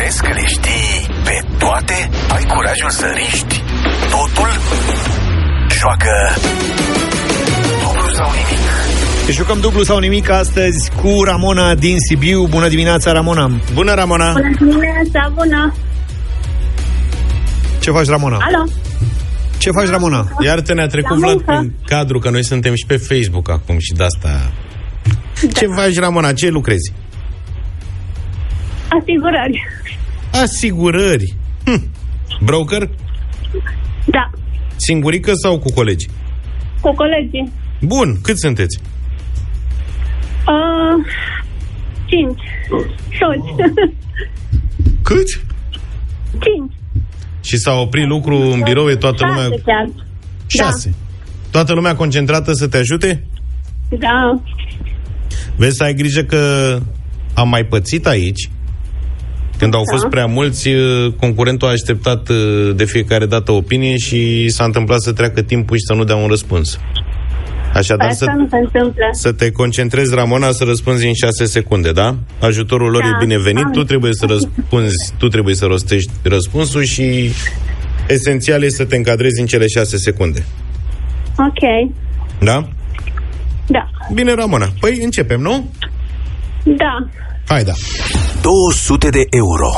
Crezi că le știi pe toate? Ai curajul să riști totul? Joacă dublu sau nimic. Jucăm dublu sau nimic astăzi cu Ramona din Sibiu. Bună dimineața, Ramona. Bună, Ramona. Bună dimineața, bună. Ce faci, Ramona? Alo. Ce faci, Ramona? Iar ne-a trecut Vlad prin cadru, că noi suntem și pe Facebook acum și de asta. Ce faci, Ramona? Ce lucrezi? Asigurări. Asigurări. Broker? Da. Singurică sau cu colegi? Cu colegii. Bun, cât sunteți? 5. Toți. Câți? 5. Și s-a oprit lucru în birou, e toată lumea... 6 chiar. 6. Da. Toată lumea concentrată să te ajute? Da. Vezi să ai grijă că am mai pățit aici. Când au fost prea mulți, concurentul a așteptat de fiecare dată opinie și s-a întâmplat să treacă timpul și să nu dea un răspuns. Așadar, să te concentrezi, Ramona, să răspunzi în 6 secunde, da? Ajutorul lor e binevenit, tu trebuie să răspunzi, tu trebuie să rostești răspunsul și esențial e să te încadrezi în cele 6 secunde. Ok. Da? Da. Bine, Ramona. Păi începem, nu? Da. Hai, da. 200 de euro.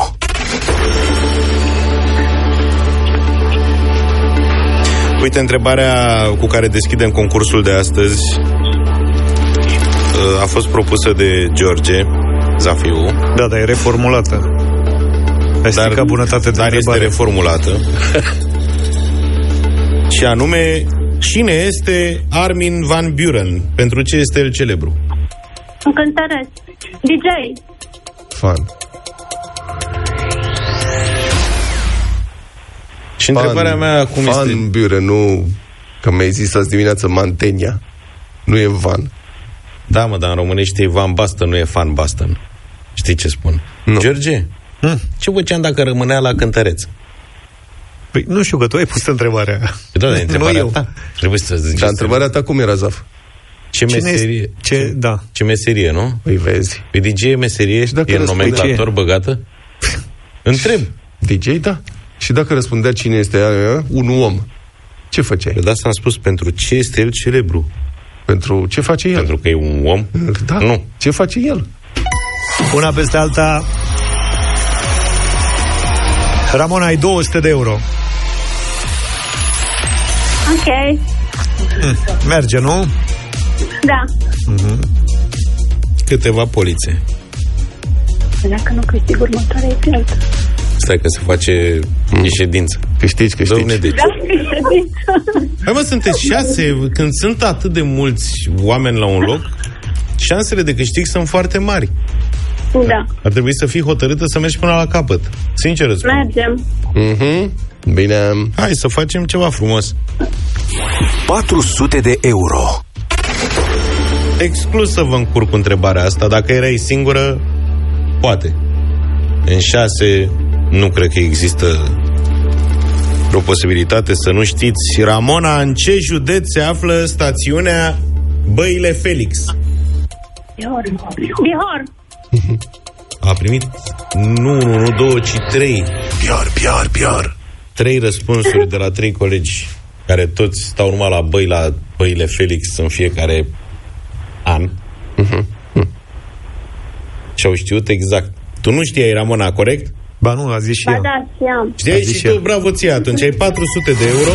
Uite, întrebarea cu care deschidem concursul de astăzi a fost propusă de George Zafiu. Da, dar e reformulată. Dar bunătate de dar este reformulată. Și anume, cine este Armin van Buuren? Pentru ce este el celebru? Un cântăreț. DJ. Fan. Și întrebarea mea acum este... Van Buuren, nu... Că mi-ai zis azi dimineață Mantenia. Nu e Van. Da, mă, dar în românește e Van Basten, nu e Fan Basten. Știi ce spun? Nu. George, ce făceam dacă rămânea la cântăreț? Păi nu știu, că tu ai pus întrebarea. Da, întrebarea ta. Trebuie să zici. Dar întrebarea ta cum era, Zaf? Ce meserie? Ce meserie, nu? Păi vezi. Păi DJ e meserie? E nomenclator băgată? Întreb. DJ, da. Și dacă răspundea cine este un om, ce făceai? De asta am spus, pentru ce este el celebru? Pentru ce face el? Pentru că e un om? Da. Nu. Ce face el? Una peste alta. Ramona, ai 200 de euro. Ok. Merge, nu? Da. Câteva polițe. Dacă nu câștig următoarea, e pe altă. Stai că se face ședință. Câștigi. Doamne, deci. Da, ședință. Hai, mă, sunteți 6. Când sunt atât de mulți oameni la un loc, șansele de câștig sunt foarte mari. Da. Ar trebui să fii hotărâtă să mergi până la capăt. Sincer îți spun. Mergem. Bine. Hai să facem ceva frumos. 400 de euro. Exclus să vă încurc cu întrebarea asta. Dacă erai singură, poate. În 6 nu cred că există o posibilitate să nu știți. Ramona, în ce județ se află stațiunea Băile Felix? Bihor. A primit nu 2, ci 3. Pior. 3 răspunsuri de la 3 colegi care toți stau numai la Băile Felix în fiecare an. Și au știut exact. Tu nu știai, Ramona, corect? Ba nu, a zis și ea. Da, știam. Știai și tu, bravo ție, atunci ai 400 de euro.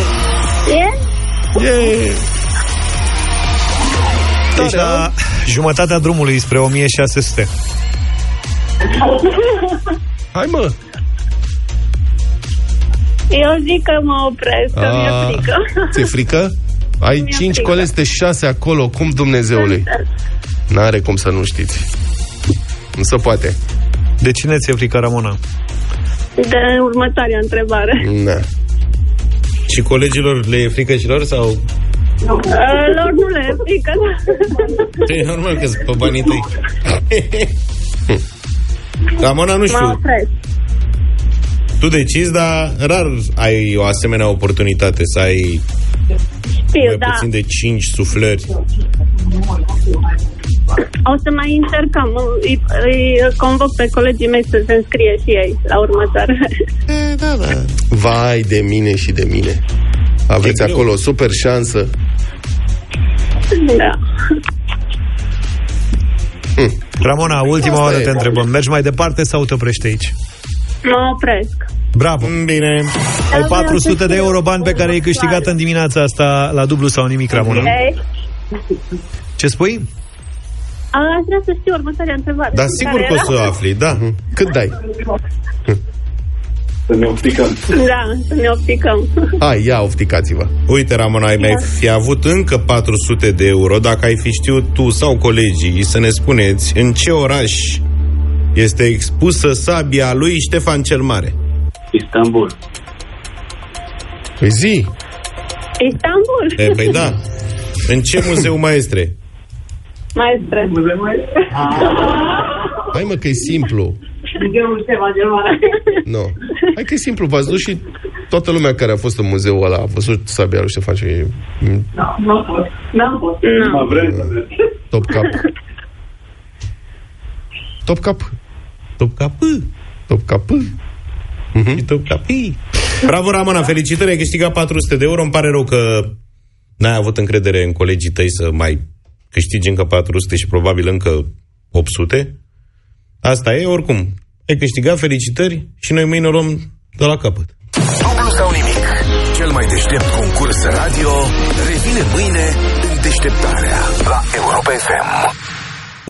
Deci la jumătatea drumului spre 1600. Hai, mă. Eu zic că mă opresc, că mi-e frică. Ți-e frică? Ai 5 colegi de 6 acolo, cum Dumnezeului? N-are cum să nu știți. Nu se poate. De cine ți-e frică, Ramona? De următoarea întrebare. Na. Și colegilor le e frică și lor sau? Lor nu le e frică. E normal că sunt pe banii tăi. Ramona, nu știu. Tu decizi, dar rar ai o asemenea oportunitate să ai mai puțin de 5 suflări. O să mai încercăm. Îi convoc pe colegii mei să se înscrie și ei la următoare. Vai de mine și de mine. Aveți acolo o super șansă. Da. Ramona, ultima oară te întrebăm. Mergi mai departe sau te oprești aici? Mă opresc. Bravo. Bine. Ai 400 de euro, bani pe care ai câștigat în dimineața asta la dublu sau nimic, Ramona. Ce spui? Aș vrea să știu următoarea întrebare. Dar sigur că o să o afli, da. Cât dai? Să ne opticăm. Da, să ne opticăm. Hai, ia, opticați-vă. Uite, Ramona, ai mai fi avut încă 400 de euro dacă ai fi știut tu sau colegii să ne spuneți în ce oraș este expusă sabia lui Ștefan cel Mare. Istanbul. Păi zi. Istanbul. Păi da. În ce muzeu, maestre? Maestre. Hai mă, că e simplu. Ștefan cel Mare. Nu. Hai că e simplu, v-ați dus și toată lumea care a fost în muzeul ăla a văzut sabia lui Ștefan și... N-am fost. Mă vrem să vezi. Top cap. Top cap. Top cap. Top cap. Și top cap. Bravo, Ramona, felicitări, ai câștigat 400 de euro. Îmi pare rău că n-ai avut încredere în colegii tăi să mai câștigi încă 400 și probabil încă 800. Asta e, oricum. Ai câștigat, felicitări și noi mâine o luăm de la capăt. Dublu sau nimic. Cel mai deștept concurs radio revine mâine în deșteptarea la Europa FM.